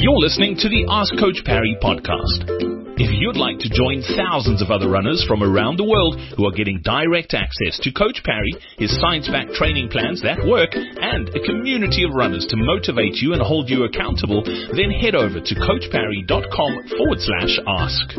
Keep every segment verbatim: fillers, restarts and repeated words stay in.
You're listening to the Ask Coach Parry podcast. If you'd like to join thousands of other runners from around the world who are getting direct access to Coach Parry, his science-backed training plans that work, and a community of runners to motivate you and hold you accountable, then head over to coachparry.com forward slash ask.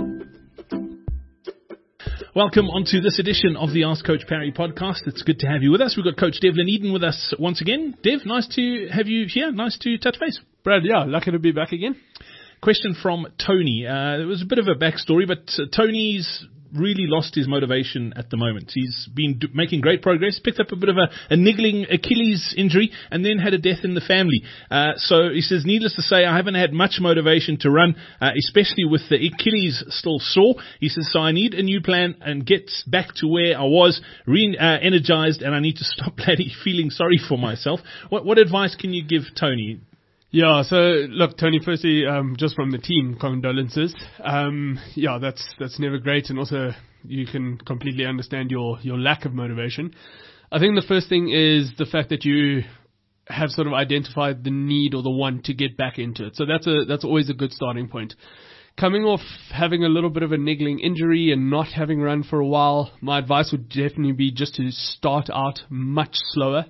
Welcome onto this edition of the Ask Coach Parry podcast. It's good to have you with us. We've got Coach Devlin Eden with us once again. Dev, nice to have you here. Nice to touch base. Brad, yeah, lucky to be back again. Question from Tony. Uh, it was a bit of a backstory, but uh, Tony's really lost his motivation at the moment. He's been do- making great progress, picked up a bit of a, a niggling Achilles injury, and then had a death in the family. Uh, so he says, needless to say, I haven't had much motivation to run, uh, especially with the Achilles still sore. He says, so I need a new plan and get back to where I was, re-energized, uh, and I need to stop bloody feeling sorry for myself. What, what advice can you give Tony? Yeah, so look, Tony, firstly, um, just from the team, condolences. Um, yeah, that's that's never great, and also you can completely understand your, your lack of motivation. I think the first thing is the fact that you have sort of identified the need or the want to get back into it. So that's a that's always a good starting point. Coming off having a little bit of a niggling injury and not having run for a while, my advice would definitely be just to start out much slower.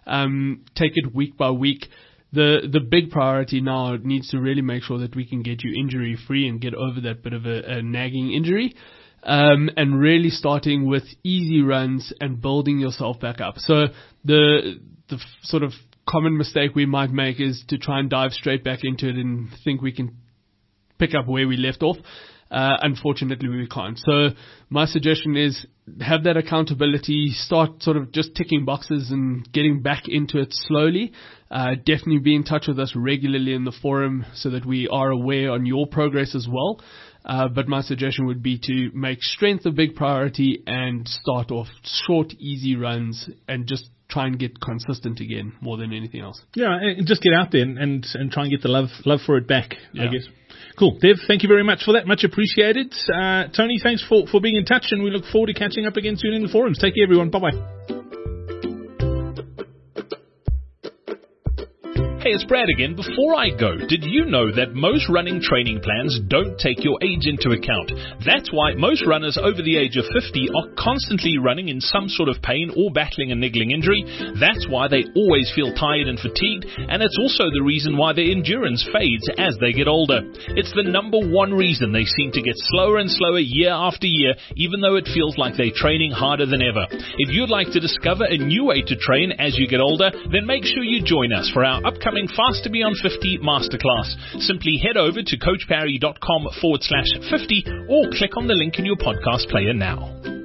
Um, take it week by week. The the big priority now needs to really make sure that we can get you injury free and get over that bit of a, a nagging injury, um, and really starting with easy runs and building yourself back up. So the the f- sort of common mistake we might make is to try and dive straight back into it and think we can pick up where we left off. Uh, unfortunately, we can't. So my suggestion is have that accountability, start sort of just ticking boxes and getting back into it slowly. Uh, definitely be in touch with us regularly in the forum so that we are aware on your progress as well. Uh, but my suggestion would be to make strength a big priority and start off short, easy runs and just try and get consistent again more than anything else. Yeah, and just get out there and, and, and try and get the love love for it back, yeah. I guess. Cool. Dev, thank you very much for that. Much appreciated. Uh, Tony, thanks for, for being in touch, and we look forward to catching up again soon in the forums. Take care, everyone. Bye-bye. Hey, it's Brad again. Before I go, did you know that most running training plans don't take your age into account? That's why most runners over the age of fifty are constantly running in some sort of pain or battling a niggling injury. That's why they always feel tired and fatigued, and it's also the reason why their endurance fades as they get older. It's the number one reason they seem to get slower and slower year after year, even though it feels like they're training harder than ever. If you'd like to discover a new way to train as you get older, then make sure you join us for our upcoming Faster Beyond fifty Masterclass. Simply head over to coachparry.com forward slash 50 or click on the link in your podcast player now.